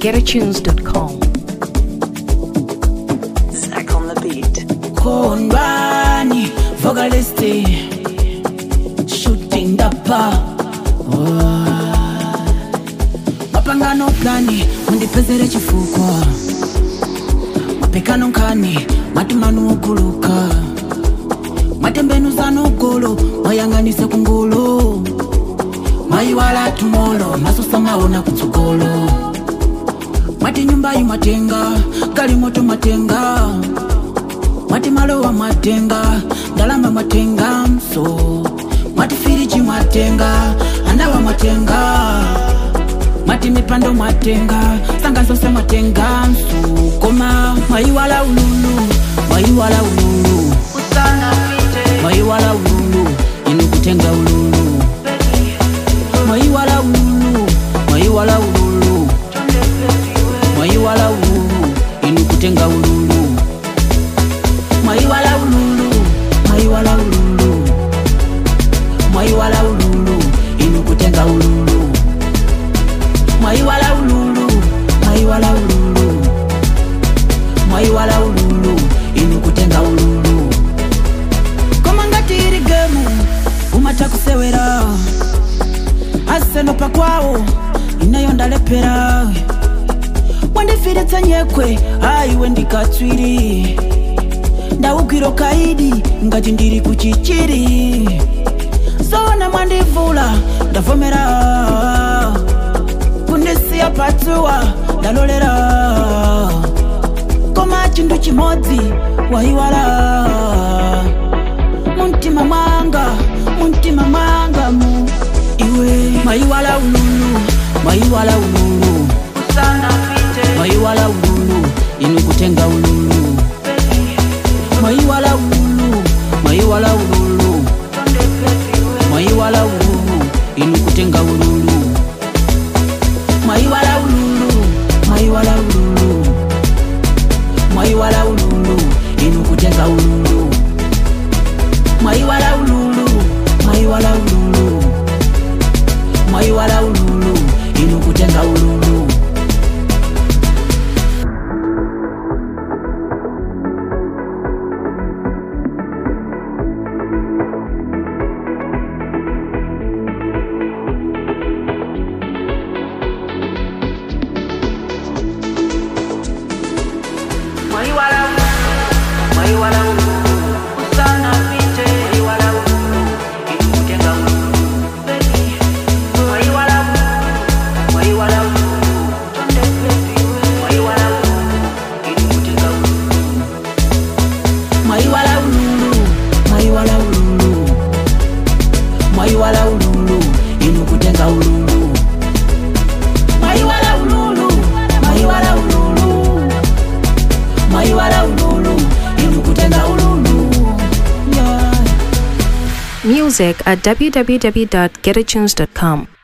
www.getatunes.com. Zach on the beat. Konbani, vocalisti, shooting the bar. Mapangano plani, undipezere chifukwa. Mapekano nkani, matumanu ukuluka. Matembenu zanogolo, mayanganise kungolo. Maiwala tumolo, masusa maona kutsugolo. Mati nyumba yumatenga, gali moto matenga. Mati malowa matenga, dalama matenga mso. Mati firiji matenga, andawa matenga. Mati mipando matenga, sanga zose matenga mso. Koma, maiwala ululu, maiwala ululu. Maiwala ululu, inukutenga ululu. Maiwala ululu, maiwala ululu. Maiwala ululu, inukutenga ululu. Maiwala ululu, maiwala ululu. Maiwala ululu, inukutenga ululu. Maiwala ululu, maiwala ululu. Maiwala ululu, inukutenga ululu. Komangati gemu, umata kusewera. Aseno pakwao, inayonda lepera. Wandifire tanyekwe, aiwe ndikatswiri. Ndaukiro kaidi, ngati ndiri kuchichiri. Sona mandivula, ndavomera. Kundisiya patsuwa, ndalolera. Koma chindu chimodzi, waiwala. Muntima mwanga mu. Iwe, maiwala ululu, maiwala ululu. Maiwala ululu, inukutenga ululu. Maiwala ululu, maiwala ululu. Maiwala ululu, inukutenga ululu. Maiwala ululu, maiwala ululu. Maiwala ululu, inukutenga ululu. Maiwala ululu, maiwala ululu. Maiwala ululu, inukutenga ululu. Music at www.getatunes.com.